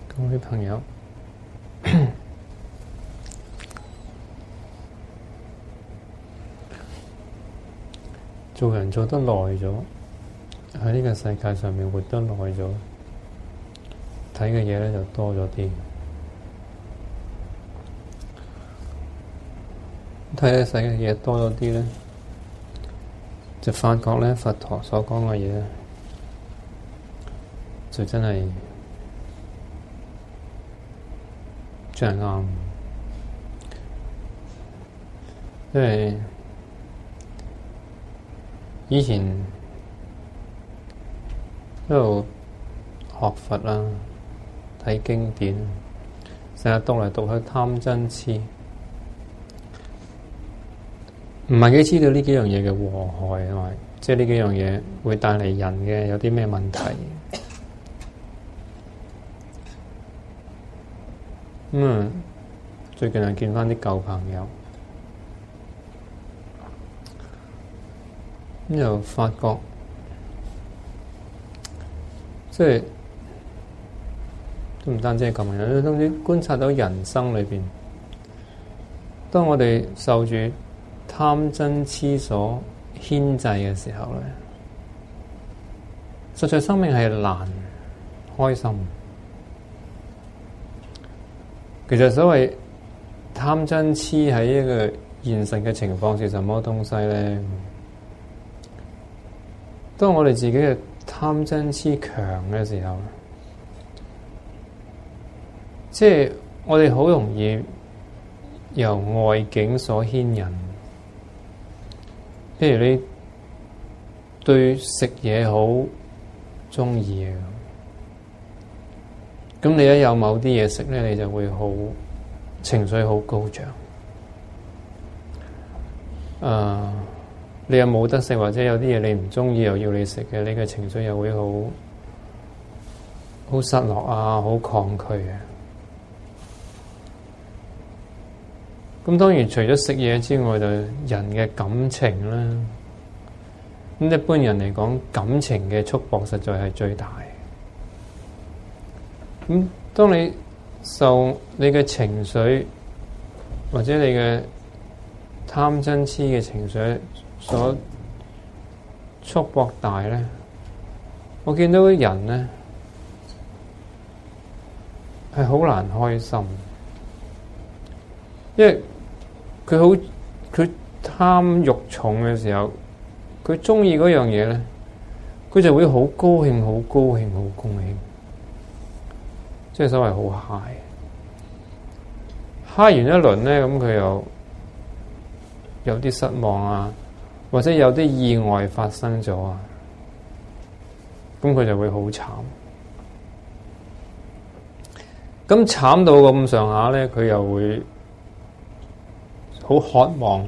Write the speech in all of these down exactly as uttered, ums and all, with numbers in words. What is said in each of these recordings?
各位朋友，做人做得耐咗，喺呢個世界上面活得耐咗，睇嘅嘢咧就多咗啲。睇嘅世嘅嘢多咗啲咧，就發覺咧佛陀所講嘅嘢，就真係真係啱。因為以前一路學佛啦，睇經典，成日讀嚟讀去貪嗔癡，唔係幾知道呢幾樣嘢嘅禍害啊嘛，即係呢幾樣嘢會帶嚟人嘅有啲咩問題。咁啊，最近又見翻啲舊朋友，咁又發覺，即係都唔單止係咁樣，總之觀察到人生裏邊，當我哋受住貪嗔癡所牽制嘅時候咧，實在生命係難開心。其實所謂貪嗔癡喺一個現實嘅情況是什麼東西咧？當我哋自己嘅貪嗔癡強嘅時候，即係我哋好容易由外境所牽引。譬如你對食嘢好鍾意嘅，咁你一有某啲嘢食咧，你就會好情緒好高漲。誒、uh,，你又冇得食，或者有啲嘢你唔鍾意又要你食嘅，你嘅情緒又會好好失落啊，好抗拒嘅。咁當然除咗食嘢之外，就人嘅感情啦。咁一般人嚟講，感情嘅束縛實在係最大。咁當你受你嘅情緒或者你嘅貪嗔癡嘅情緒所束縛大咧，我見到啲人咧係好難開心，因為佢好佢貪慾重嘅時候，佢鍾意嗰樣嘢咧，佢就會好高興，好高興，好高興。即係所謂好 high， high 完一輪咧，咁佢又有啲失望啊，或者有啲意外發生咗啊，咁佢就會好慘。咁慘到咁上下咧，佢又會好渴望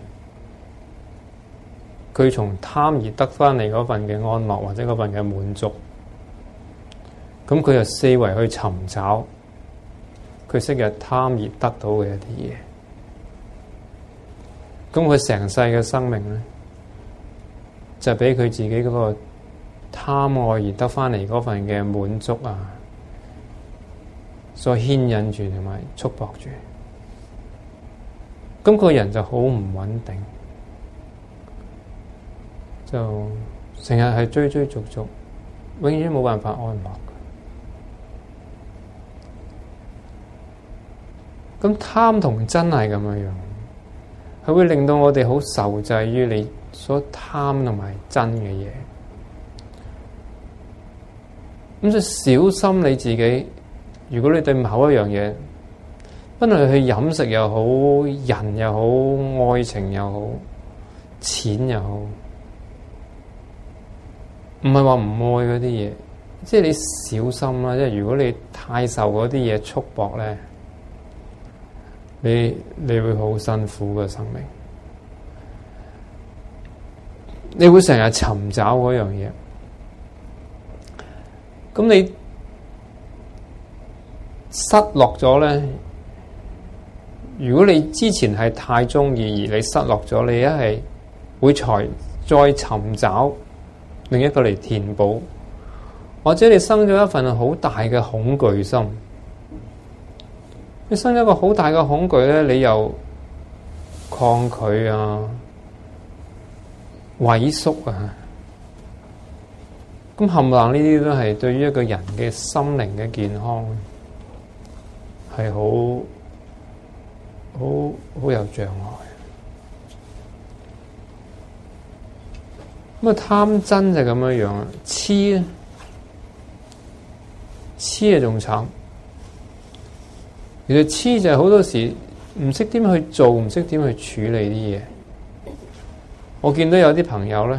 佢從貪而得返嚟嗰份嘅安樂，或者嗰份嘅滿足。咁佢就四圍去尋找佢昔日貪而得到嘅一啲嘢，咁佢成世嘅生命咧，就俾佢自己嗰個貪愛而得返嚟嗰份嘅滿足啊，所牽引住同埋束縛住，咁個人就好唔穩定，就成日係追追逐逐，永遠冇辦法安樂。咁貪同真係咁樣樣，係會令到我哋好受制於你所貪同埋真嘅嘢。咁就小心你自己，如果你對某一樣嘢，不論去飲食又好，人又好，愛情又好，錢又好，唔係話唔愛嗰啲嘢，即係你小心啦。即係如果你太受嗰啲嘢束縛咧，你你會好辛苦嘅生命，你會成日尋找嗰樣嘢，咁你失落咗咧。如果你之前係太鍾意，而你失落咗，你一係會才再尋找另一個嚟填補，或者你生咗一份好大嘅恐懼心。 你生咗一個好大嘅恐懼咧，你又抗拒啊、萎縮啊，咁冚唪唥呢啲都係對於一個人嘅心靈嘅健康係好好好有障礙。咁啊，貪真就咁樣樣啊，痴咧，痴啊仲慘。其實痴就係好多時唔識點去做，唔識點去處理啲嘢。我見到有啲朋友咧，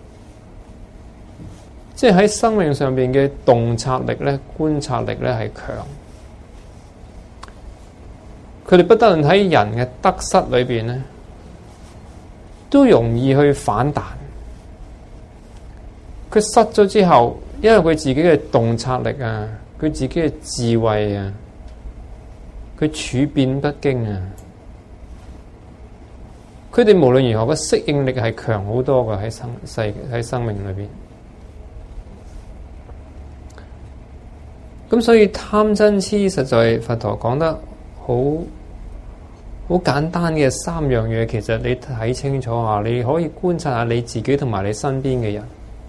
即係喺生命上邊嘅洞察力咧、觀察力咧係強。佢哋不得喺人嘅得失裏邊咧，都容易去反彈。佢失咗之後，因為佢自己嘅洞察力啊，佢自己嘅智慧啊，佢處變不驚啊，佢哋無論如何嘅適應力係強好多嘅，喺生世喺生命裏邊。咁所以貪嗔痴實在佛陀講得好好簡單嘅三樣嘢，其實你睇清楚下，你可以觀察下你自己同埋你身邊嘅人。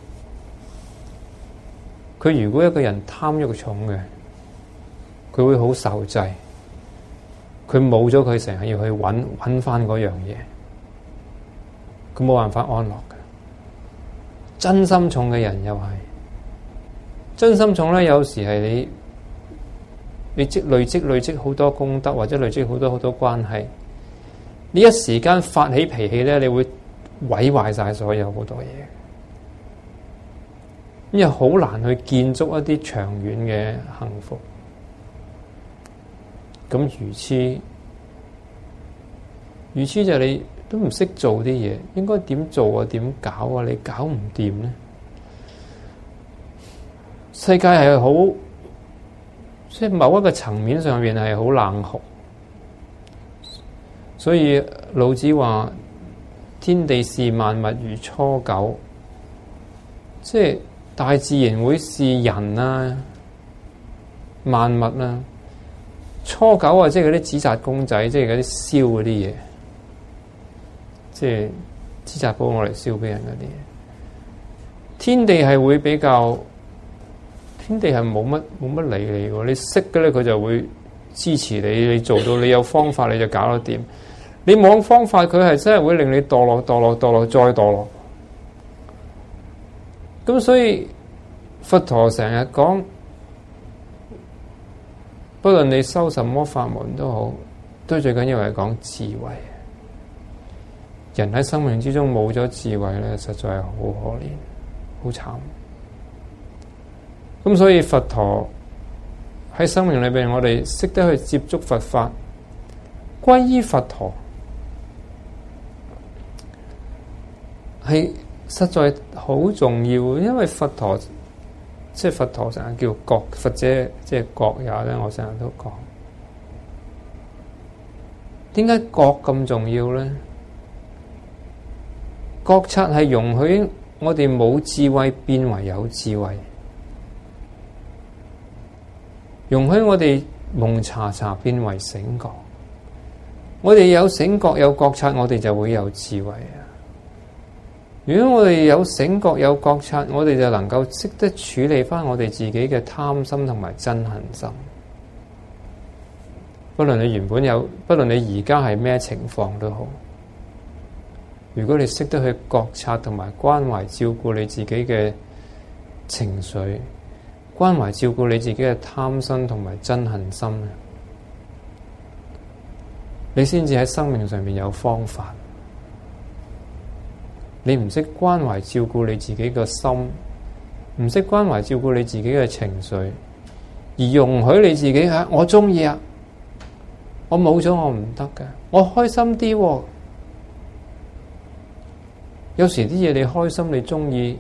佢如果一個人貪欲重嘅，佢會好受制，佢冇咗佢成日要去揾揾翻嗰樣嘢，佢冇辦法安樂嘅。真心重嘅人又係，真心重咧，有時係你你積累積累積好多功德，或者累積好多好多關係，你一時間發起脾氣咧，你會毀壞晒所有好多嘢。因為好難去建築一啲長遠嘅幸福。咁愚痴，愚痴就係你都唔識做啲嘢，應該點做啊？點搞啊？你搞唔掂咧？世界係好，即係某一個層面上面係好冷酷，所以老子話：天地視萬物如初九，即係。大自然會視人啊、萬物啊，初九啊，即係嗰啲紙紮公仔，即係嗰啲燒嗰啲嘢，即係紙紮煲我嚟燒俾人嗰啲。天地係會比較，天地係冇乜冇乜理你嘅，你識嘅咧，佢就會支持你，你做到你有方法你就搞得掂。你冇方法，佢係真係會令你墮落、墮落、墮落再墮落。咁所以佛陀成日講，不論你修什麼法門都好，都最緊要係講智慧。人喺生命之中冇咗智慧咧，實在係好可憐、好慘。咁所以佛陀喺生命裏邊，我哋識得去接觸佛法，皈依佛陀，係實在好重要，因為佛陀即係佛陀成日叫覺，佛者即係覺也咧。我成日都講，點解覺咁重要咧？覺察係容許我哋冇智慧變為有智慧，容許我哋蒙查查變為醒覺。我哋有醒覺有覺察，我哋就會有智慧啊！如果我哋有醒覺有覺察，我哋就能夠識得處理翻我哋自己嘅貪心同埋憎恨心。不論你原本有，不論你而家係咩情況都好，如果你識得去覺察同埋關懷照顧你自己嘅情緒，關懷照顧你自己嘅貪心同埋憎恨心，你先至喺生命上面有方法。你唔識關懷照顧你自己嘅心，唔識關懷照顧你自己嘅情緒，而容許你自己吓，我中意啊，我冇咗我唔得㗎，我開心啲喎。有時啲嘢你開心你中意，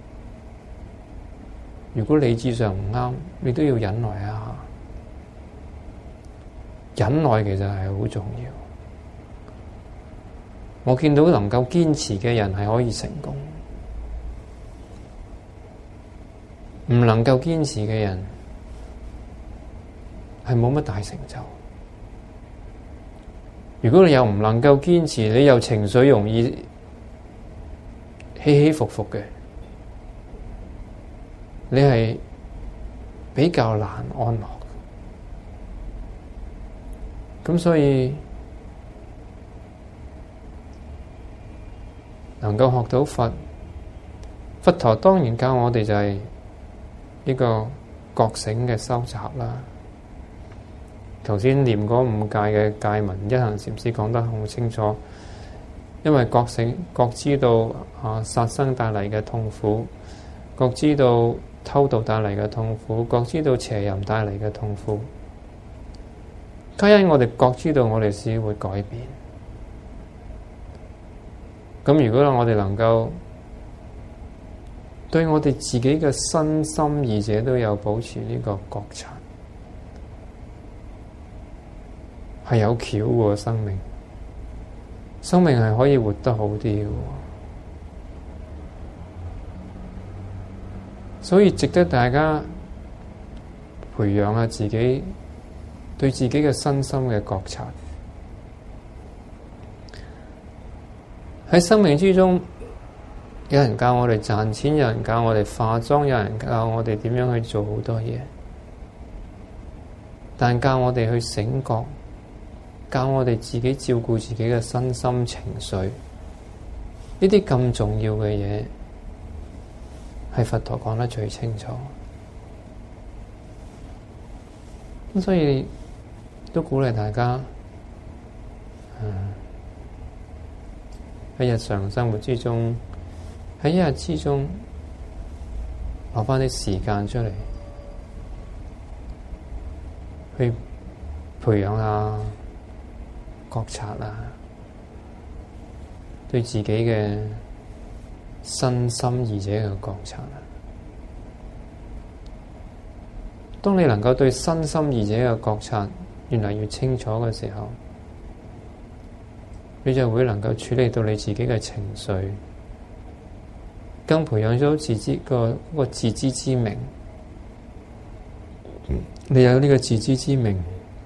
如果理智上唔啱，你都要忍耐一下。忍耐其實係好重要。我見到能夠堅持嘅人係可以成功，唔能夠堅持嘅人係冇乜大成就。 如果你又唔能夠堅持，你又情緒容易起起伏伏嘅，你係比較難安樂。咁所以能夠學到佛，佛陀當然教我哋就係呢個覺醒嘅修習啦。頭先念嗰五戒嘅戒文，一行禪師講得好清楚。因為覺醒覺知道啊殺生帶嚟嘅痛苦，覺知道偷盜帶嚟嘅痛苦，覺知道邪淫帶嚟嘅痛苦。皆因我哋覺知道我哋先會改變。咁如果我哋能夠對我哋自己嘅身心二者都有保持呢個覺察，係有橋嘅生命，生命係可以活得好啲嘅，所以值得大家培養下自己對自己嘅身心嘅覺察。喺生命之中，有人教我哋賺錢，有人教我哋化妝，有人教我哋點樣去做好多嘢，但教我哋去醒覺，教我哋自己照顧自己嘅身心情緒，呢啲咁重要嘅嘢，係佛陀講得最清楚。咁所以都鼓勵大家，喺日常生活之中，喺一日之中攞返啲時間出嚟，去培養下覺察啊，對自己嘅身心二者嘅覺察啊。當你能夠對身心二者嘅覺察越嚟越清楚嘅時候，你就會能夠處理到你自己嘅情緒，更培養咗自知個嗰個自知之明。你有呢個自知之明，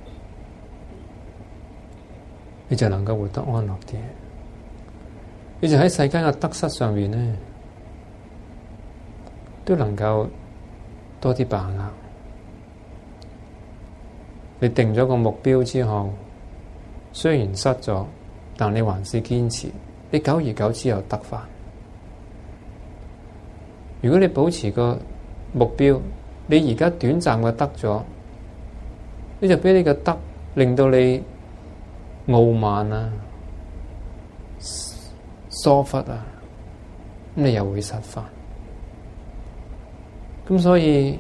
你就能夠活得安樂啲。你就喺世間嘅得失上面呢，都能夠多啲把握。你定咗個目標之後，雖然失咗，但你還是堅持，你久而久之又得返。如果你保持個目標，你而家短暫嘅得咗，你就俾你嘅得令到你傲慢啊、疏忽啊，咁你又會失返。咁所以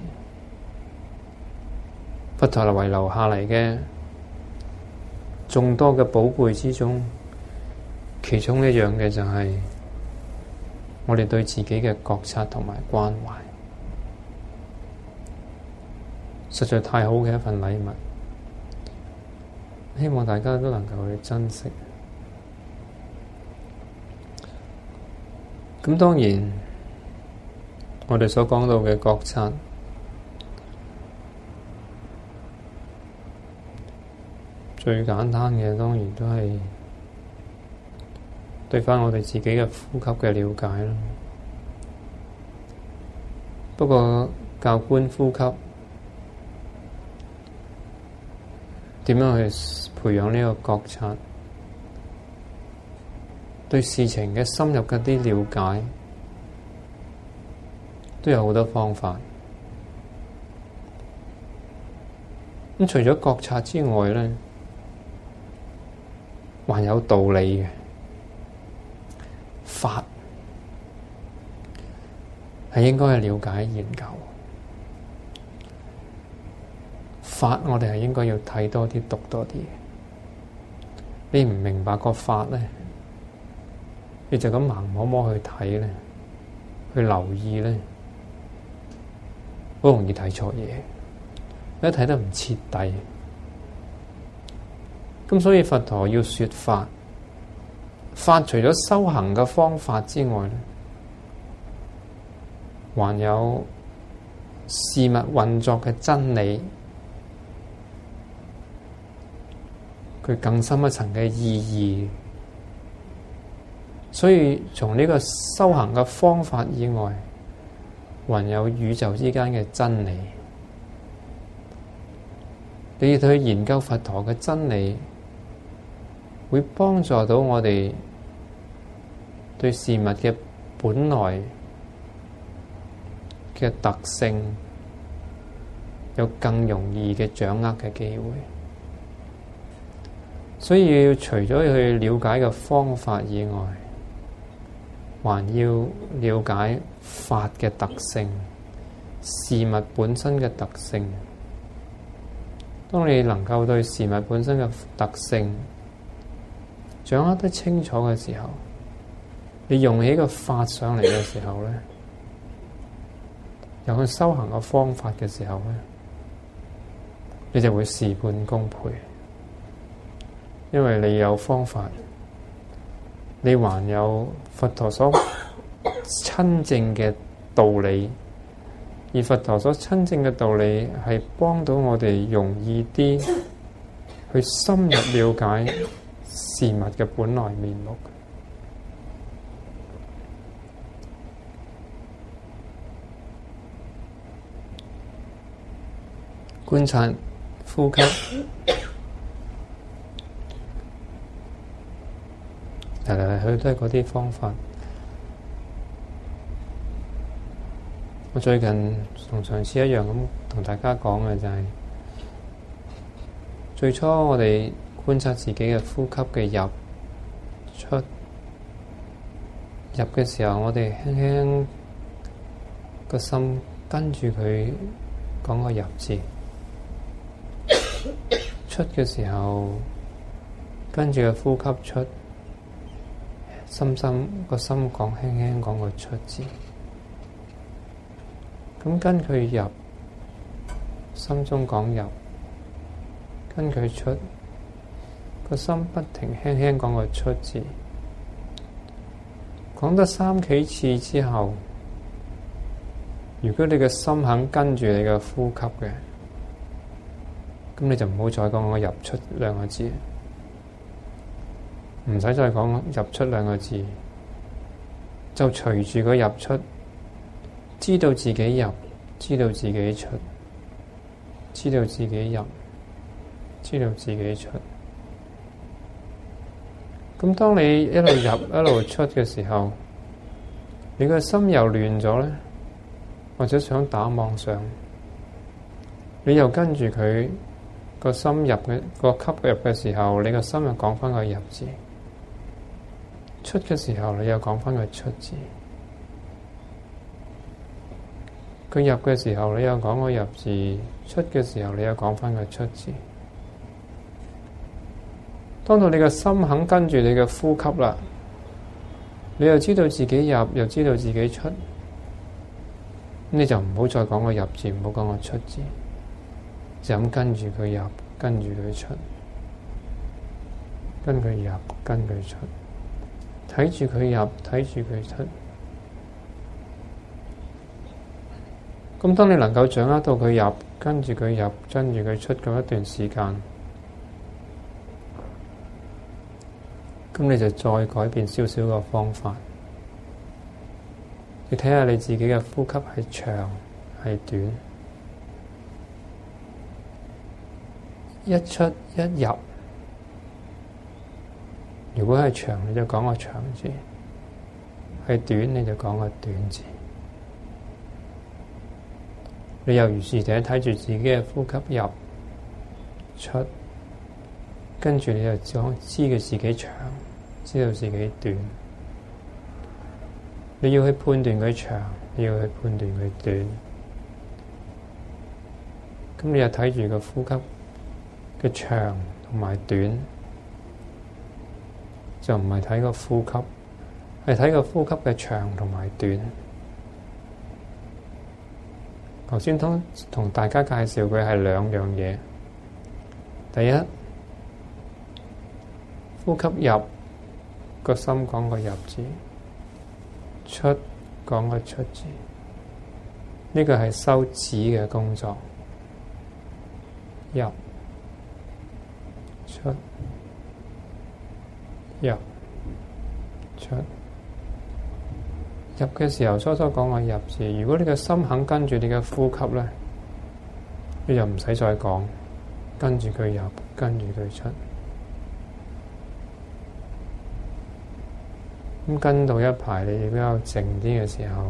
佛陀遺留下嚟嘅眾多嘅寶貝之中，其中一樣嘅就係我哋對自己嘅覺察同埋關懷，實在太好嘅一份禮物，希望大家都能夠去珍惜。咁當然，我哋所講到嘅覺察，最簡單嘅當然都係對返我哋自己嘅呼吸嘅了解啦。不過教觀呼吸，點樣去培養呢個覺察，對事情嘅深入嘅啲了解，都有好多方法。咁除咗覺察之外咧，還有道理嘅法，係應該去了解研究。法我哋係應該要睇多啲、讀多啲。你唔明白個法咧，你就咁盲摸摸去睇咧，去留意咧，好容易睇錯嘢，一睇得唔徹底。咁所以佛陀要說法，法除咗修行嘅方法之外咧，還有事物運作嘅真理， 佢更深一層嘅意義。所以從呢個修行嘅方法以外，還有宇宙之間嘅真理。你去研究佛陀嘅真理，會幫助到我哋對事物嘅本來嘅特性有更容易嘅掌握嘅機會。所以除咗去了解嘅方法以外，還要了解法嘅特性，事物本身嘅特性。當你能夠對事物本身嘅特性掌握得清楚嘅時候，你用起個法上嚟嘅時候咧，有去修行嘅方法嘅時候咧，你就會事半功倍。因為你有方法，你還有佛陀所親證嘅道理，而佛陀所親證嘅道理係幫到我哋容易啲去深入了解事物嘅本來面目。觀察呼吸，嚟嚟嚟去都係嗰啲方法。我最近同上次一樣咁同大家講嘅就係、是，最初我哋觀察自己嘅呼吸嘅入出，入嘅時候我哋輕輕個心跟住佢講個入字，出嘅時候跟住個呼吸出，深深個心講輕輕講個出字。咁跟佢入，心中講入，跟佢出，個心不停輕輕講個出字。講得三幾次之後，如果你嘅心肯跟住你嘅呼吸嘅，咁你就唔好再講個入出兩個字，唔使再講入出兩個字，就隨住個入出。知道自己入，知道自己出，知道自己入，知道自己出。咁當你一路入一路出嘅時候，你個心又亂咗咧，或者想打妄想，你又跟住佢個心入嘅個吸入嘅時候，你個心又講翻個入字；出嘅時候，你又講翻個出字。佢入嘅時候，你又講個入字；出嘅時候，你又講翻個出字。當到你個心肯跟住你嘅呼吸啦，你又知道自己入，又知道自己出，咁你就唔好再講個入字，唔好講個出字，就咁跟住佢入，跟住佢出，跟佢入，跟佢出，睇住佢入，睇住佢出。咁當你能夠掌握到佢入，跟住佢入，跟住佢出咁一段時間，咁你就再改變少少個方法。你睇下你自己嘅呼吸係長係短，一出一入。如果係長，你就講個長字；係短，你就講個短字。你又如是者睇住自己嘅呼吸入出，跟住你就講知佢自己長，知道自己短。你要去判斷佢長，你要去判斷佢短。咁你又睇住個呼吸嘅長同埋短，就唔係睇個呼吸，係睇個呼吸嘅長同埋短。頭先同同大家介紹佢係兩樣嘢。第一，呼吸入，個心講個入字；出，講個出字。呢個係修止嘅工作。入、出、 入出。入嘅時候，初初講個入字，如果你個心肯跟住你嘅呼吸咧，你就唔使再講，跟住佢入，跟住佢出。咁跟到一排，你比較靜啲嘅時候，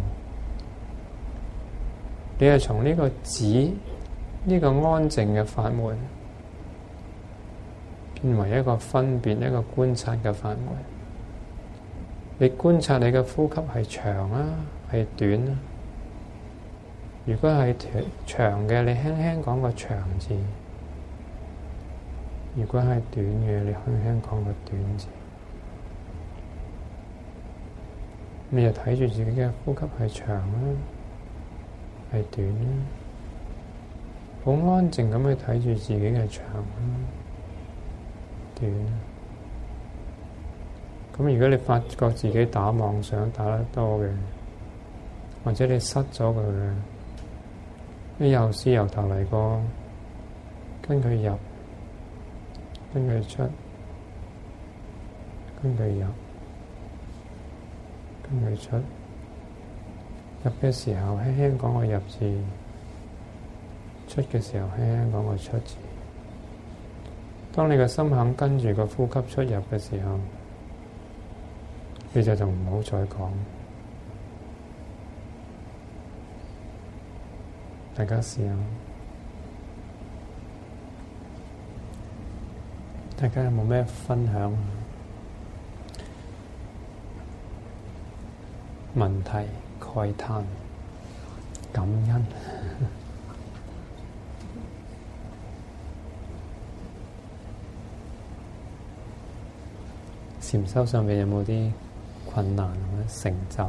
你係從呢個止呢個安靜嘅法門，變為一個分別、一個觀察嘅法門。你觀察你嘅呼吸係長啊，係短啊。如果係長嘅，你輕輕講個長字；如果係短嘅，你輕輕講個短字。你就睇住自己嘅呼吸係長啊，係短啊，好安靜咁去睇住自己嘅長啊，短啊。咁如果你發覺自己打妄想打得多嘅，或者你失咗佢嘅，你又試由頭嚟過，跟佢入，跟佢出，跟佢入，跟佢出。入嘅時候輕輕講個入字，出嘅時候輕輕講個出字。當你個心肯跟住個呼吸出入嘅時候，你就就唔好再講。大家試下，大家有冇咩分享、問題、慨嘆、感恩？禪修上面有冇啲困難或者成就？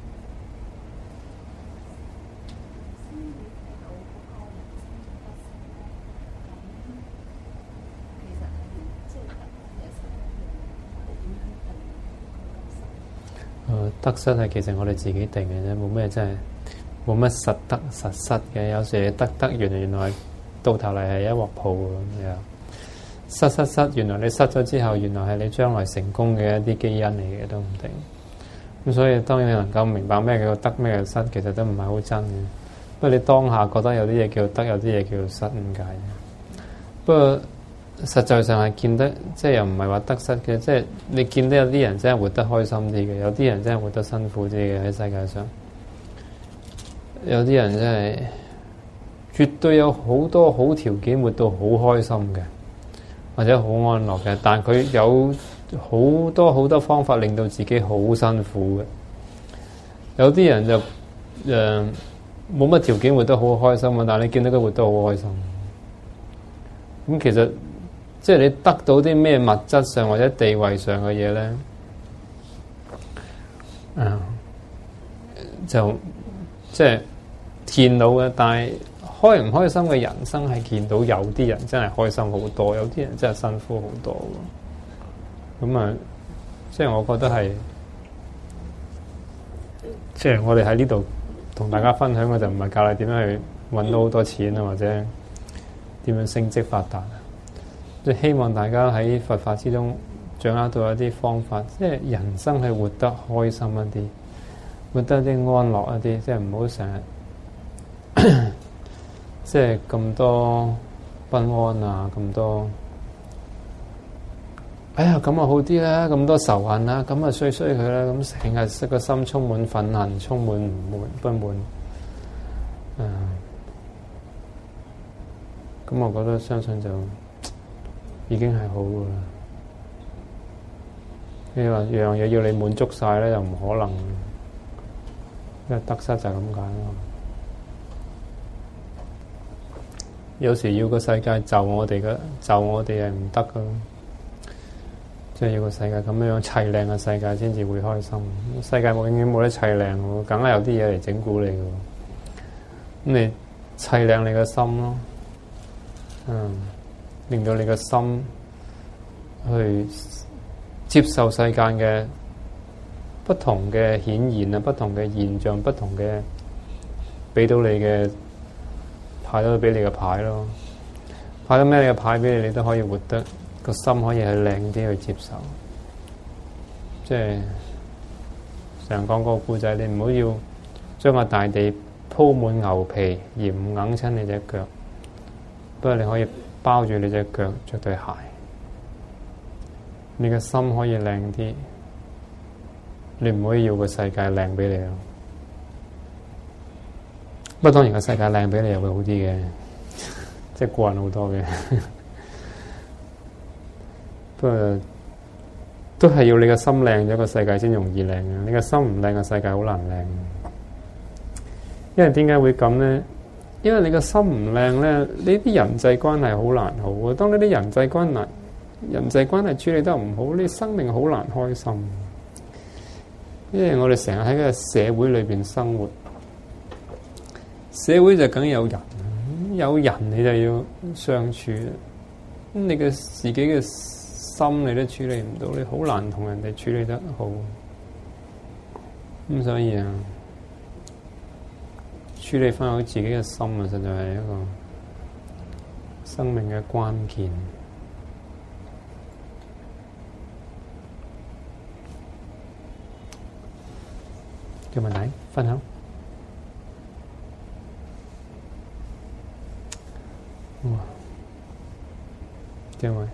誒，得失係其實我哋自己定嘅啫，冇咩真係冇乜實得實失嘅。有時你得得原來原來到頭嚟係一鑊泡咁樣。失失失，原來你失咗之後，原來係你將來成功嘅一啲基因嚟嘅，都唔定。咁所以當然你能夠明白咩叫得，咩叫失，其實都唔係好真嘅。不過你當下覺得有啲嘢叫得，有啲嘢叫失，咁解。不過實際上係見得，即係又唔係話得失嘅，即係你見得有啲人真係活得開心啲嘅，有啲人真係活得辛苦啲嘅喺世界上。有啲人真係絕對有好多好條件活到好開心嘅。或者好安樂嘅，但佢有好多好多方法令到自己好辛苦嘅。有啲人就誒冇乜條件活得好開心啊，但係你見到佢活得好開心。咁其實即係你得到啲咩物質上或者地位上嘅嘢咧，嗯，就即係見到嘅，但係開唔開心嘅人生係見到有啲人真係開心好多，有啲人真係辛苦好多。咁啊，即係我覺得係，即係我哋喺呢度同大家分享嘅就唔係教你點樣去搵到好多錢啊，或者點樣升職發達啊。即係希望大家喺佛法之中掌握到一啲方法，即係人生係活得開心一啲，活得啲安樂一啲，即係唔好成日。即係咁多不安啊，咁多，哎呀咁啊好啲啦，咁多仇恨啦，咁啊衰衰佢啦，咁成日識個心充滿憤恨，充滿唔滿不滿，啊，咁我覺得相信就已經係好噶啦。你話樣嘢要你滿足晒咧，又唔可能，因為得失就係咁解咯。有時要個世界就我哋嘅，就我哋係唔得噶，即係要個世界咁樣樣砌靚嘅世界先至會開心。世界永遠冇得砌靚喎，梗係有啲嘢嚟整蠱你嘅。咁你砌靚你個心咯，嗯，令到你個心去接受世間嘅不同嘅顯現啊，不同嘅現象，不同嘅俾到你嘅。派咗俾你嘅牌咯，派咗咩嘅牌俾你，你都可以活得個心可以係靚啲去接受。 即係成日講個故仔，你唔好要將個大地鋪滿牛皮而唔硬親你隻腳，不過你可以包住你隻腳着對鞋，你嘅心可以靚啲，你唔可以要個世界靚俾你咯。不過當然個世界靚俾你又會好啲嘅，即係過癮好多嘅。不過都係要你個心靚咗，個世界先容易靚嘅。你個心唔靚，個世界好難靚。因為點解會咁咧？因為你個心唔靚咧，呢啲人際關係好難好啊。當呢啲人際關係、人際關係處理得唔好，你生命好難開心。因為我哋成日喺個社會裏邊生活，社會就梗有人，有人你就要相處。咁你嘅自己嘅心你都處理唔到，你好難同人哋處理得好。咁所以啊，處理翻好自己嘅心啊，實在係一個生命嘅關鍵。有問題分享？哇！邊位？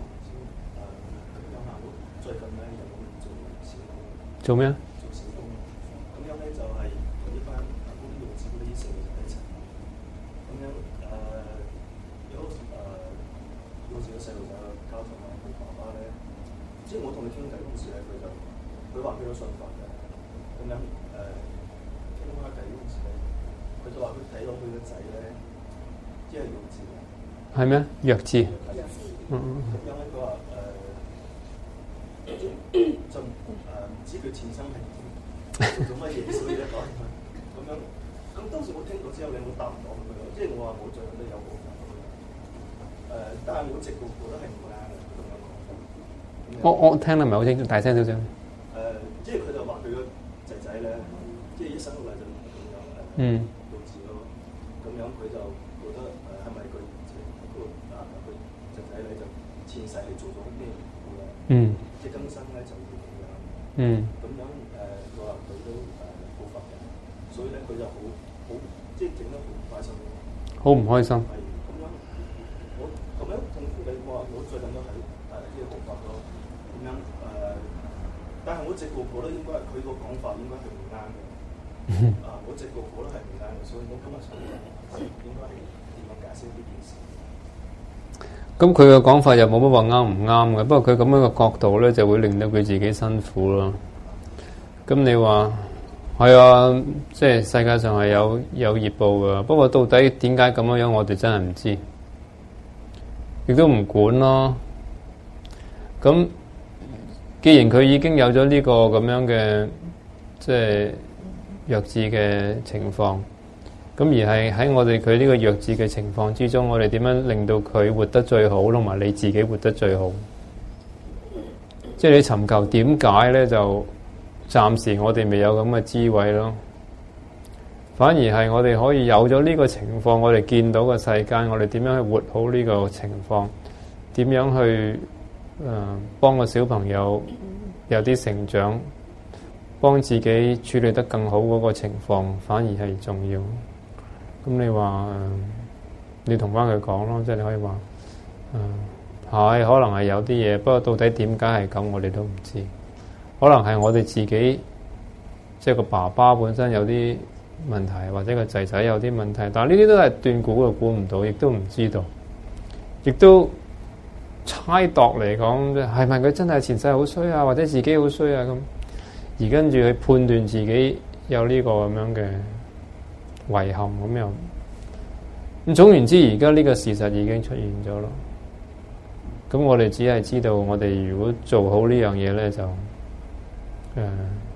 做咩啊？ 做小工，咁樣咧就係同呢班嗰啲弱智嗰啲細路仔一齊。咁樣誒，有誒弱智嘅細路仔嘅家長啊，佢爸爸咧，即係我同佢傾偈嗰陣時咧，佢就佢話佢有信佛嘅。咁樣誒傾翻偈嗰陣時咧，佢就話佢睇到佢個仔咧，即係弱智嘅。 係咩？弱智。 弱智。嗯嗯。咁樣咧，佢話誒，就誒唔知佢前生係做做乜嘢，所以咧講咁樣。咁當時我聽到之後，你冇答唔到佢咯，即係我話我最近都有冇答佢。誒，但係我直覺覺得係唔啱嘅，咁樣講。 我我聽得唔係好清楚，大聲少少。誒， 即係佢就話佢個仔仔咧，即係一生落嚟就咁樣誒， 嗯， 導致咯。咁樣佢就覺得誒係咪佢即係嗰個啊佢仔仔咧就前世係做咗咩嘢嘅？ 嗯， 即係今生咧就要咁樣。 嗯。 咁樣誒，佢話佢都誒好發嘅，所以咧佢就好好即係整得好唔開心咯。 好唔開心。 係咁樣，我咁樣同你話，我最近都係誒即係好發咯。咁樣誒，但係我直覺覺得應該係佢個講法應該係唔啱嘅。啊，我直覺覺得係唔啱嘅，所以我今日想應該係點樣解釋呢件事？ 咁佢嘅講法又冇乜話啱唔啱嘅，不過佢咁樣嘅角度咧，就會令到佢自己辛苦咯。咁你話係啊，即係世界上係有有業報噶，不過到底點解咁樣樣，我哋真係唔知，亦都唔管咯。咁既然佢已經有咗呢個咁樣嘅即係弱智嘅情況。咁而係喺我哋佢呢個弱智嘅情況之中，我哋點樣令到佢活得最好，同埋你自己活得最好？即係你尋求點解咧？就暫時我哋未有咁嘅智慧咯。反而係我哋可以有咗呢個情況，我哋見到個世界，我哋點樣去活好呢個情況？點樣去誒、呃、幫個小朋友有啲成長，幫自己處理得更好嗰個情況，反而係重要。咁你話、呃、你同翻佢講咯，即係你可以話誒係可能係有啲嘢，不過到底點解係咁，我哋都唔知。可能係我哋自己，即係個爸爸本身有啲問題，或者個仔仔有啲問題，但係呢啲都係斷估嘅，估唔到，亦都唔知道，亦都猜度嚟講，係咪佢真係前世好衰啊，或者自己好衰啊咁，而跟住去判斷自己有呢個咁樣嘅遺憾咁樣，咁總言之，而家呢個事實已經出現咗咯。咁我哋只係知道，我哋如果做好呢樣嘢咧，就誒、呃，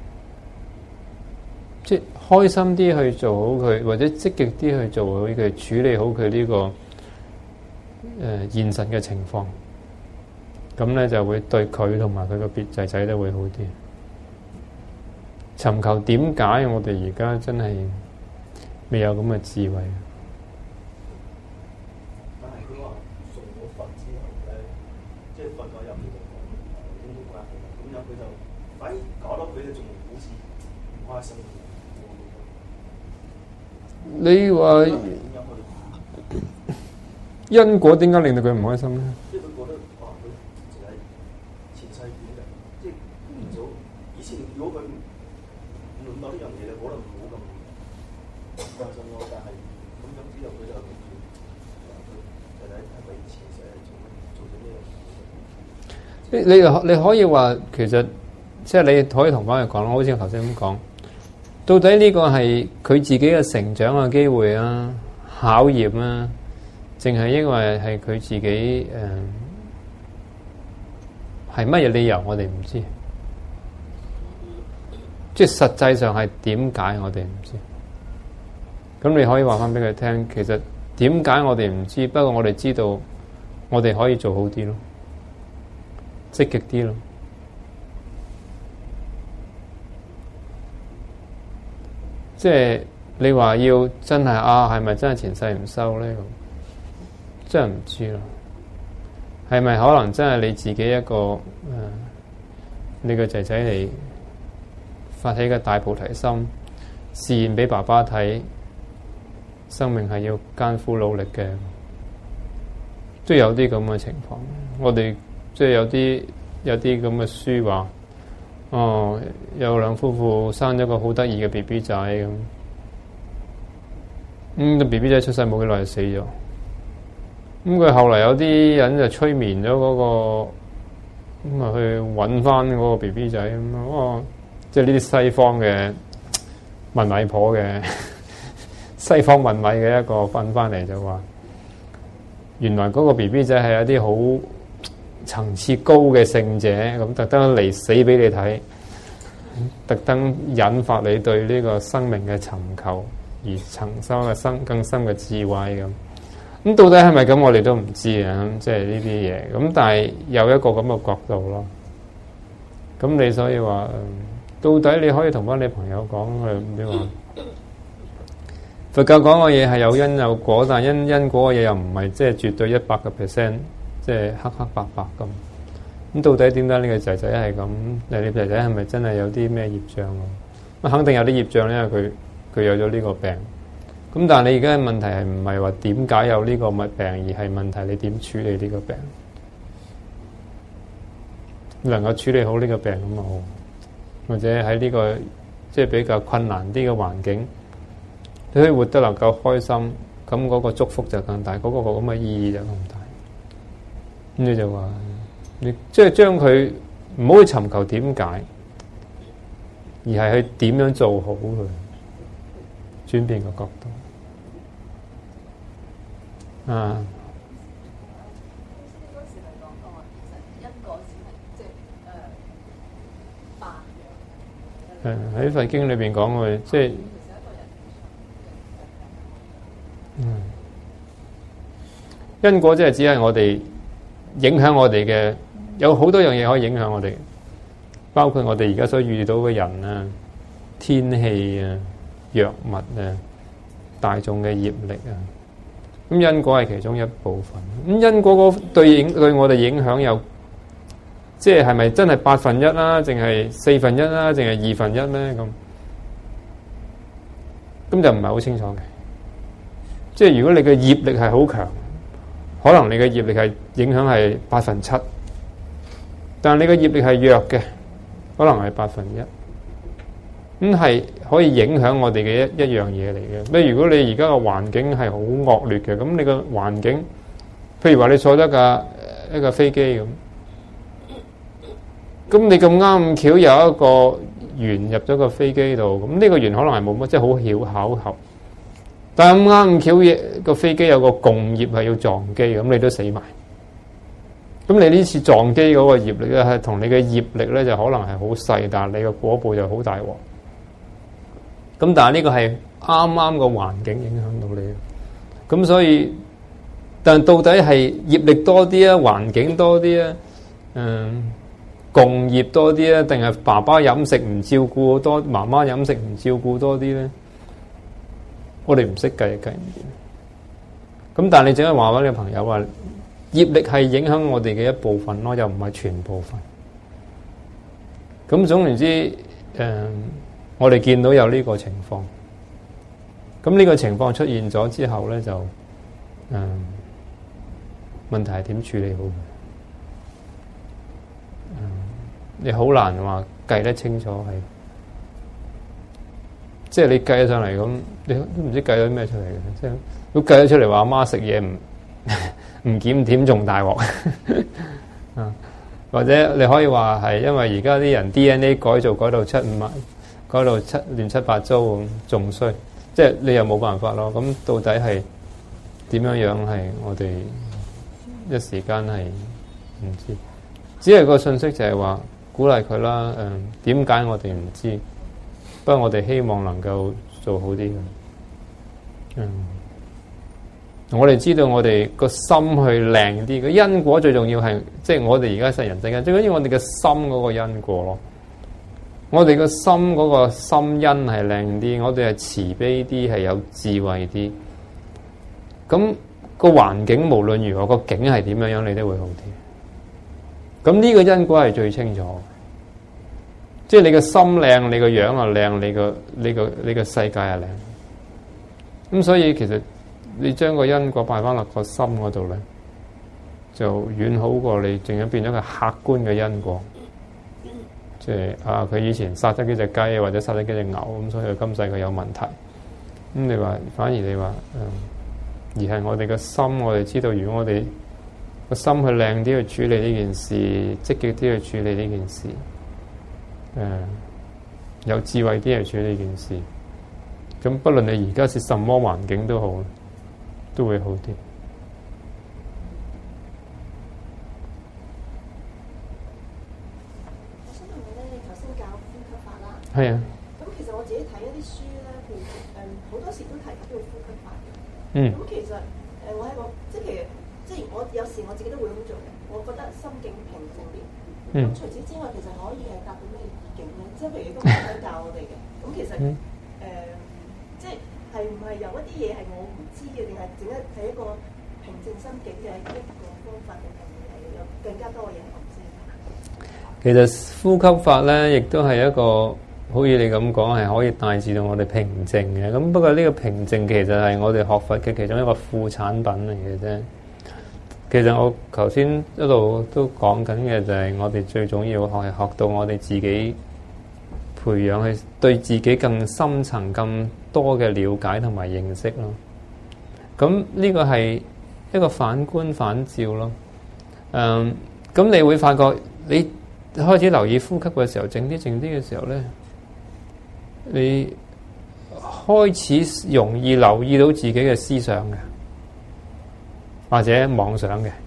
即係開心啲去做好佢，或者積極啲去做好佢，處理好佢呢、這個誒、呃、現實嘅情況。咁咧就會對佢同埋佢個別仔仔都會好啲。尋求點解，我哋而家真係未有咁嘅智慧。 但係佢話信咗佛之後咧，即係佛教入面就講因果關係，咁樣佢就反而搞到佢哋仲好似唔開心。 你話因果點解令到佢唔開心咧？ 即係佢覺得哇，佢淨係前世點嘅，即係變咗以前如果佢唔諗到呢樣嘢咧，可能冇咁關心咯。但係咁樣之後佢就諗住話佢睇睇係咪前世係做乜做咗呢樣嘢？ 你你你可以話其實即係你可以同翻佢講咯，好似我頭先咁講，到底呢個係佢自己嘅成長嘅機會啊、考驗啊，淨係因為係佢自己誒係乜嘢理由我哋唔知，即係實際上係點解我哋唔知。咁你可以話翻俾佢聽，其實點解我哋唔知？不過我哋知道，我哋可以做好啲咯。積極啲咯，即係你話要真係啊，係咪真係前世唔修咧？咁真係唔知咯。係咪可能真係你自己一個誒、呃，你個仔仔嚟發起個大菩提心，示現俾爸爸睇，生命係要艱苦努力嘅，都有啲咁嘅情況。我哋。即係有啲有啲咁嘅書話，哦，有兩夫婦生咗個好得意嘅 B B 仔咁，咁個 B B 仔出世冇幾耐就死咗。咁佢後嚟有啲人就催眠咗嗰個，咁啊去揾翻嗰個 B B 仔咁咯。哦，即係呢啲西方嘅問米婆嘅西方問米嘅一個揾翻嚟就話，原來嗰個 B B 仔係一啲好層次高嘅聖者，咁特登嚟死俾你睇，特登引發你對呢個生命嘅尋求，而尋收嘅深更深嘅智慧咁。咁到底係咪咁？我哋都唔知啊！即係呢啲嘢。咁但係有一個咁嘅角度咯。咁你所以話，到底你可以同翻你朋友講佢，你話佛教講嘅嘢係有因有果，但係因因果嘅嘢又唔係即係絕對一百個 percent。即係黑黑白白咁，咁到底點解呢個仔仔係咁？誒，你仔仔係咪真係有啲咩業障啊？咁肯定有啲業障，因為佢佢有咗呢個病。咁但係你而家嘅問題係唔係話點解有呢個物病，而係問題你點處理呢個病？能夠處理好呢個病咁啊好，或者喺呢個即係比較困難啲嘅環境，你可以活得能夠開心，咁嗰個祝福就更大，嗰個咁嘅意義就更大。咁你就話，你即係將佢唔好去尋求點解，而係去點樣做好佢，轉變個角度。啊！ 嗰時係講過，其實因果只係即係誒扮嘅。 誒喺佛經裏邊講佢，即係嗯因果即係只係我哋。影響我哋嘅有好多樣嘢可以影響我哋，包括我哋而家所遇到嘅人啊、天氣啊、藥物啊、大眾嘅業力啊。咁因果係其中一部分。咁因果嗰對影對我哋影響有，即係係咪真係八分一啦，定係四分一啦，定係二分一咧？咁咁就唔係好清楚嘅。即係如果你嘅業力係好強。可能你嘅業力係影響係八分七，但係你嘅業力係弱嘅，可能係八分一。咁係可以影響我哋嘅一一樣嘢嚟嘅。譬如如果你而家個環境係好惡劣嘅，咁你個環境，譬如話你坐得架一架飛機咁，咁你咁啱巧有一個緣入咗個飛機度，咁呢個緣可能係冇乜，即係好巧巧合。但係咁啱巧嘢個飛機有個共業係要撞機，咁你都死埋。咁你呢次撞機嗰個業力咧，係同你嘅業力咧就可能係好細，但係你個果報就好大鑊。咁但係呢個係啱啱個環境影響到你。咁所以，但係到底係業力多啲啊，環境多啲啊，嗯，共業多啲啊，定係爸爸飲食唔照顧多，媽媽飲食唔照顧多啲咧？我哋唔識計，計唔掂。咁但係你淨係話俾你朋友話，業力係影響我哋嘅一部分咯，又唔係全部分。 咁總言之，誒、呃，我哋見到有呢個情況。咁呢個情況出現咗之後咧，就誒、呃、問題係點處理好？嗯、你好難話計得清楚係，即係你計得上嚟咁，你都唔知計咗咩出嚟嘅，即係都計咗出嚟話阿媽食嘢唔唔檢點仲大鑊啊！或者你可以話係因為而家啲人 D N A 改造改到七五萬，改到七亂七八糟咁，仲衰，即係你又冇辦法咯。咁到底係點樣樣係我哋一時間係唔知，只係個信息就係話鼓勵佢啦。誒，點解我哋唔知？不過我哋希望能夠做好啲嘅。嗯。我哋知道我哋個心去靚啲，個因果最重要係，即係我哋而家世人世間最緊要我哋嘅心嗰個因果咯。我哋個心嗰個心因係靚啲，我哋係慈悲啲，係有智慧啲。咁個環境無論如何，個境係點樣樣，你都會好啲。咁呢個因果係最清楚，即係你個心靚，你個樣又靚，你個你個你個世界又靚。咁所以其實。你將個因果擺翻落個心嗰度咧，就遠好過你淨係變咗個客觀嘅因果。即係啊，佢以前殺咗幾隻雞或者殺咗幾隻牛，咁所以佢今世佢有問題。咁你話反而你話，嗯，而係我哋個心，我哋知道，如果我哋個心去靚啲去處理呢件事，積極啲去處理呢件事，誒、嗯，有智慧啲去處理呢件事，咁不論你而家是什麼環境都好。都會好啲。 我想問你咧，你頭先教呼吸法啦。 係啊。 咁其實我自己睇一啲書咧，譬如誒好多時都提及到呼吸法嘅。 嗯。 咁其實誒、呃、我係個即係其實即係我有時我自己都會咁做嘅。我覺得心境平靜啲。咁、嗯、除此之外，其實可以係達到咩意境咧？即係譬如都唔使教我哋嘅。咁其實誒、 嗯呃、即係係唔係有一啲嘢係我唔知嘅，定係整一係一個平靜心境嘅一個方法，定係係有更加多嘅嘢我唔知？ 其實呼吸法咧，亦都係一個好似你咁講，係可以帶致到我哋平靜嘅。咁不過呢個平靜其實係我哋學佛嘅其中一個副產品嚟嘅啫。其實我頭先一路都講緊嘅就係我哋最重要係學到我哋自己培養去對自己更深層、更多嘅了解同埋認識咯。咁呢個係一個反觀反照咯。嗯，咁你會發覺你開始留意呼吸嘅時候，靜啲靜啲嘅時候咧，你開始容易留意到自己嘅思想嘅，或者妄想嘅。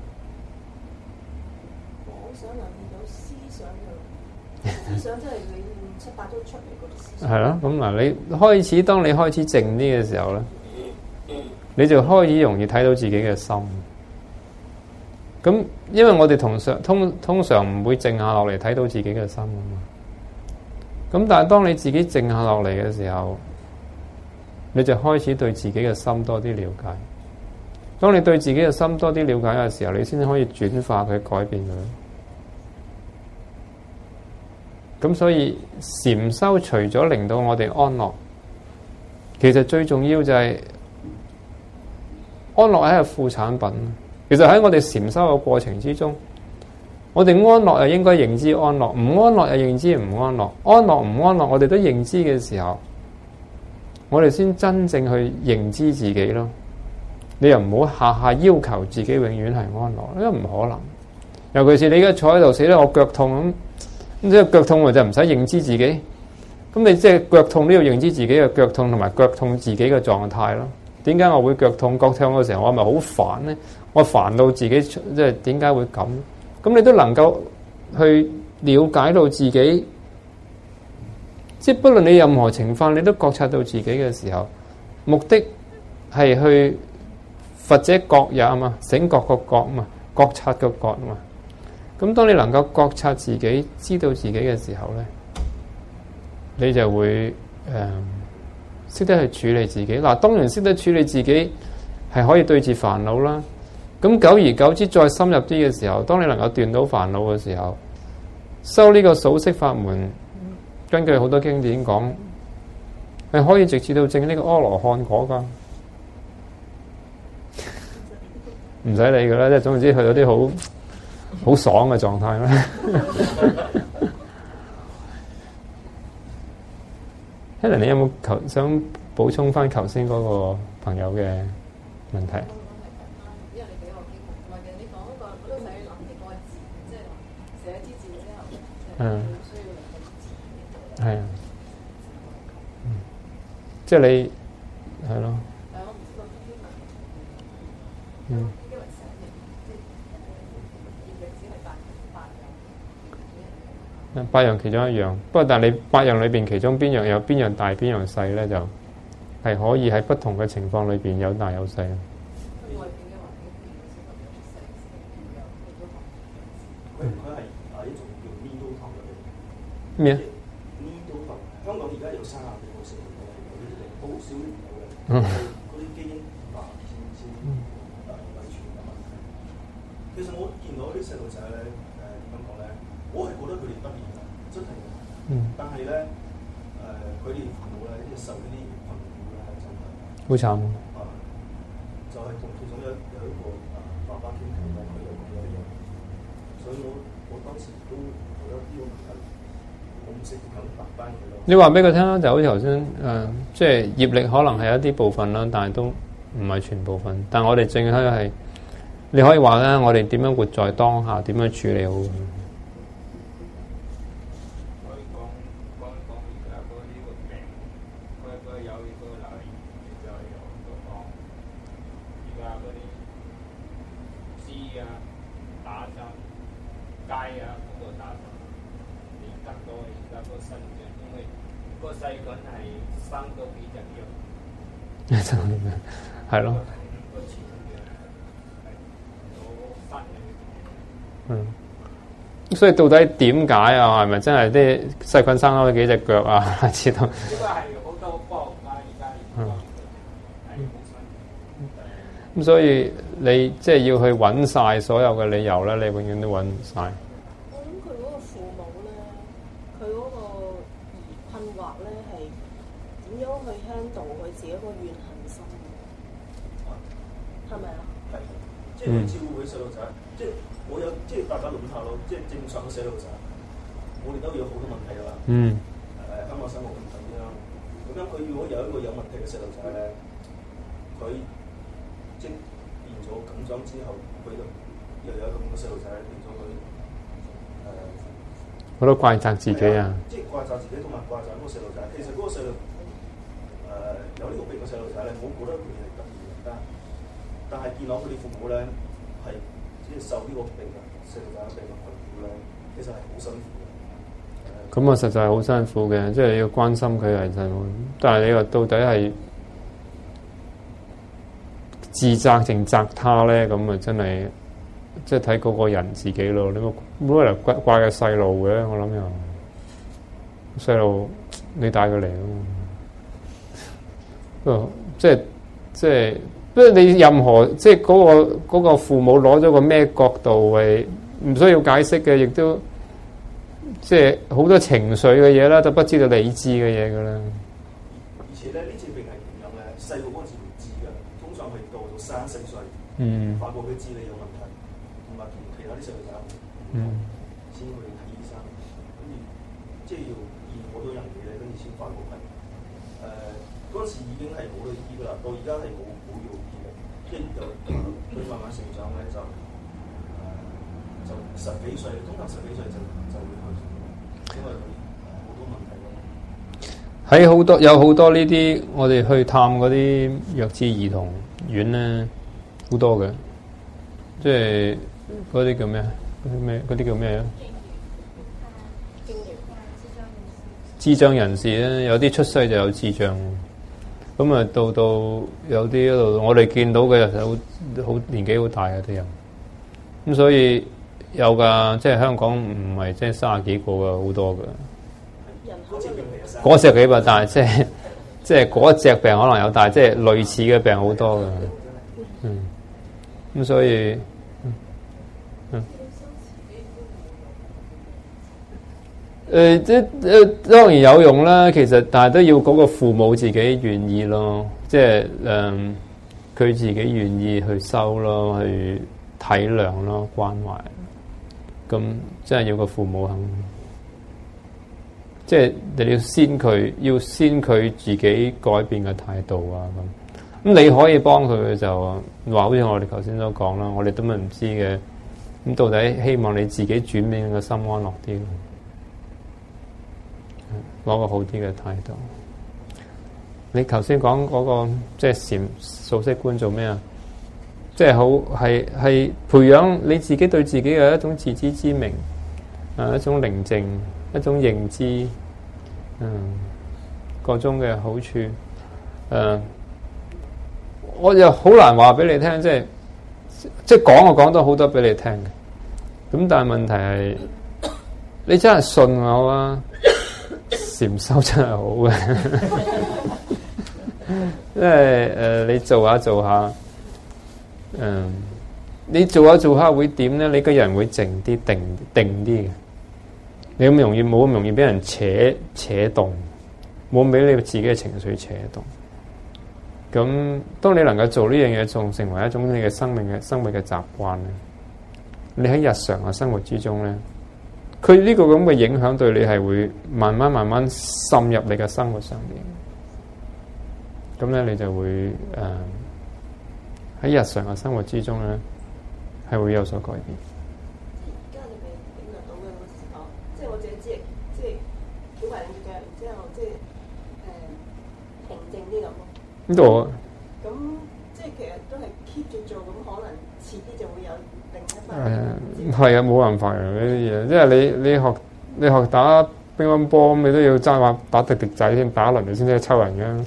妄想留意到思想嘅，思想即係你亂七八糟出嚟嗰啲思想。 係咯，咁嗱，你開始當你開始靜啲嘅時候咧，你就開始容易睇到自己嘅心。咁，因為我哋通常通通常唔會靜下落嚟睇到自己嘅心啊嘛。咁但係當你自己靜下落嚟嘅時候，你就開始對自己嘅心多啲了解。當你對自己嘅心多啲了解嘅時候，你先可以轉化佢、改變佢。咁所以禪修除咗令到我哋安樂，其實最重要就係安樂係一個副產品。其實喺我哋禪修嘅過程之中，我哋安樂又應該認知安樂，唔安樂又認知唔安樂。安樂唔安樂，我哋都認知嘅時候，我哋先真正去認知自己咯。你又唔好下下要求自己永遠係安樂，因為唔可能。尤其是你而家坐喺度死咧，我腳痛咁，咁即係腳痛咪就唔使認知自己。咁你即係腳痛都要認知自己嘅腳痛同埋腳痛自己嘅狀態咯。點解我會腳痛？腳痛嘅時候我咪好煩咧？我煩到自己，即係點解會咁？咁你都能夠去了解到自己，即係不論你任何情況，你都覺察到自己嘅時候，目的係去佛者覺也啊嘛，醒覺個覺啊嘛，覺察個覺啊嘛。咁當你能夠覺察自己、知道自己嘅時候咧，你就會誒識得去處理自己。嗱，當然識得處理自己係可以對治煩惱啦。咁久而久之，再深入啲嘅時候，當你能夠斷到煩惱嘅時候， 修呢個數息法門，根據好多經典講，係可以直至到證呢個阿羅漢果噶，唔使理噶啦，即係總之去到啲好好爽嘅狀態啦。Helen，你有冇求想補充翻頭先嗰個朋友嘅問題？ 因為你俾我經驗，同埋其實你講嗰個，我都使諗起嗰個字，即係話寫支字之後，即係好需要兩個字。係啊， 嗯，即係你係咯。 但係我唔知道呢啲問題， 嗯， 因為寫嘅即係業力只係八八樣。 八樣其中一樣，不過但係你八樣裏邊其中邊樣有邊樣大邊樣細咧，就係可以喺不同嘅情況裏邊有大有細。 佢佢係啊一種叫 middle tone 嘅咩啊 ？middle tone 香港而家有三十幾個社會嘅，有啲嘅好少年有嘅， 嗯嗰啲基因啊先先誒遺傳嘅問題。其實我見到啲細路仔咧誒點樣講咧，我係覺得佢哋得意嘅，真係嘅。 嗯。 但係咧誒佢哋父母咧，即係受呢啲困擾咧，真係好慘。 啊！就係同其中有有一個啊爸爸傾偈咧，佢又講咗一樣。所以我我當時都覺得呢個問題，我唔識點樣答翻佢咯。 你話俾佢聽啦，就好似頭先誒，即係業力可能係一啲部分啦，但係都唔係全部分。但係我哋淨係係，你可以話咧，我哋點樣活在當下，點樣處理好。 可以講講講而家嗰啲個病，佢佢有呢個留言，就有個講而家嗰啲豬啊打針。街啊，嗰、那個打針，你得到而家個細菌，因為個細菌係生到幾隻藥， 就係咯。 個前嘅係攞翻嚟。 嗯。所以到底點解啊？係咪真係啲細菌生咗幾隻腳啊？知道。 呢個係好多科學家而家研究係好新。 咁所以你即係要去揾晒所有嘅理由咧，你永遠都揾唔晒。 我諗佢嗰個父母咧，佢嗰個疑困惑咧係點樣去 handle 佢自己個怨恨心？係咪啊？ 係，即係去照顧佢細路仔，即係我有即係大家諗下咯，即係正常嘅細路仔，我哋都有好多問題㗎啦。 嗯。 誒，香港生活咁緊張，咁樣佢如果有一個有問題嘅細路仔咧，佢即係變咗緊張之後，佢又又有咁嘅細路仔變咗佢誒， 好多怪責自己啊！ 即係怪責自己同埋怪責嗰個細路仔。其實嗰個細路誒有呢個病嘅細路仔咧，我覺得佢哋係特別嘅，但但係見到佢哋父母咧係即係受呢個病嘅細路仔嘅病嘅困擾咧，其實係好辛苦嘅。 咁啊，實在係好辛苦嘅，即係你要關心佢係真，但係你話到底係自責定責他咧？咁啊，真係即係睇嗰個人自己咯。你冇冇可能怪怪個細路嘅？我諗又細路你帶佢嚟咯。即係即係，不過你任何即係嗰個嗰個父母攞咗個咩角度係唔需要解釋嘅，亦都。即係好多情緒嘅嘢啦，都不知道理智嘅嘢噶啦。 而且咧，呢隻病係點樣咧？細個嗰陣時唔知㗎，通常係到到三四歲， 嗯， 發覺佢智力有問題，同埋同其他啲細路仔唔同，先去睇醫生，跟住即係要驗好多樣嘢咧，跟住先發覺係誒嗰陣時已經係冇得醫㗎啦，到而家係冇冇藥醫嘅，即係就佢慢慢成長咧就誒、呃、就十幾歲，通常十幾歲就就會去。因為好多問題咯， 喺好多有好多呢啲，我哋去探嗰啲弱智兒童院咧，好多嘅，即係嗰啲叫咩？嗰啲咩？嗰啲叫咩啊？智障人士咧，有啲出世就有智障，咁啊到到有啲一路，我哋見到嘅有好好年紀好大嘅都有，咁所以。有噶，即係香港唔係即係三十幾個嘅，好多嘅。嗰隻幾百，但係即係即係嗰隻病可能有，但係即係類似嘅病好多嘅。嗯，咁所以，嗯，嗯誒即誒當然有用啦，其實但係都要嗰個父母自己願意咯，即係誒佢自己願意去收咯，去體諒咯，關懷。咁即係要個父母肯，即係你要先佢，要先佢自己改變嘅態度啊咁。咁你可以幫佢嘅就話，好似我哋頭先所講啦，我哋都咪唔知嘅。咁到底希望你自己轉變個心安樂啲，攞個好啲嘅態度。你頭先講嗰個即係禪數息觀做咩啊？即係好係係培養你自己對自己嘅一種自知之明，啊一種寧靜，一種認知，嗯，各種嘅好處。誒、呃，我又好難話俾你聽，即係即係講我講到好多俾你聽嘅。咁但係問題係，你真係信我啊？禪修真係好嘅，因為誒你做下做下。嗯，你做下做下會點咧？你個人會靜啲、定定啲嘅。你咁容易冇咁容易俾人扯扯動，冇俾你自己嘅情緒扯動。咁當你能夠做呢樣嘢，仲成為一種你嘅生命嘅生活嘅習慣咧，你喺日常嘅生活之中咧，佢呢個咁嘅影響對你係會慢慢慢慢滲入你嘅生活上面。咁咧，你就會誒。呃喺日常嘅生活之中咧，係會有所改變。 而家你未領略到嘅嗰時候，即係我自己知，即係翹埋兩隻腳，然之後即係誒平靜啲咁咯。 呢度咁即係其實都係 keep 住做，咁可能遲啲就會有另一番。 誒係啊，冇辦法嘅呢啲嘢，即係你你學你學打乒乓波，你都要爭話打滴滴仔先，打一輪你先至抽人嘅。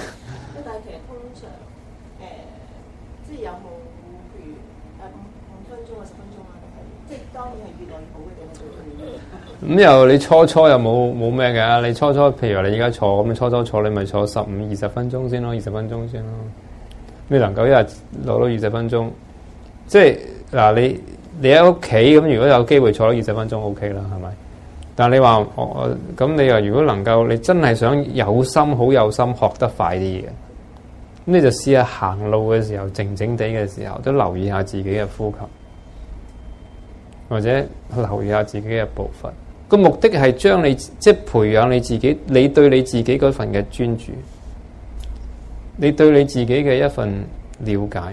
咁又你初初又冇冇咩嘅？你初初譬如話你而家坐咁，你初初坐你咪坐十五二十分鐘先咯，二十分鐘先咯。你能夠一日攞到二十分鐘，即係嗱你你喺屋企咁，如果有機會坐到二十分鐘 OK 啦，係咪？但係你話我咁，你又如果能夠你真係想有心好有心學得快啲嘅，咁你就試下行路嘅時候靜靜地嘅時候，都留意下自己嘅呼吸，或者留意下自己嘅步伐。個目的係將你即係培養你自己，你對你自己嗰份嘅專注，你對你自己嘅一份了解，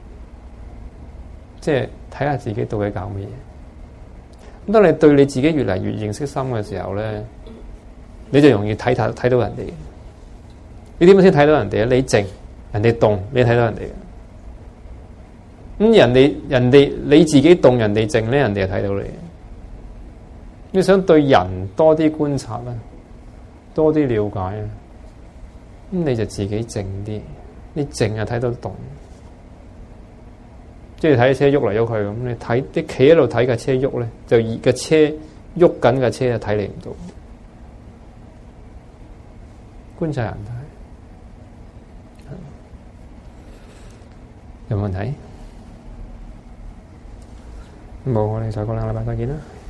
即係睇下自己到底搞乜嘢。咁當你對你自己越嚟越認識深嘅時候咧，你就容易睇睇睇到人哋。你點樣先睇到人哋啊？你靜，人哋動，你睇到人哋嘅。咁人哋人哋你自己動，人哋靜咧，人哋就睇到你。你想對人多啲觀察咧，多啲了解啊，咁你就自己靜啲，你靜啊睇到動，即係睇車喐嚟喐去咁，你睇啲企喺度睇架車喐咧，就以架車喐緊架車就睇你唔到，觀察人睇，有冇問題？冇，我哋再過兩個禮拜再見啦。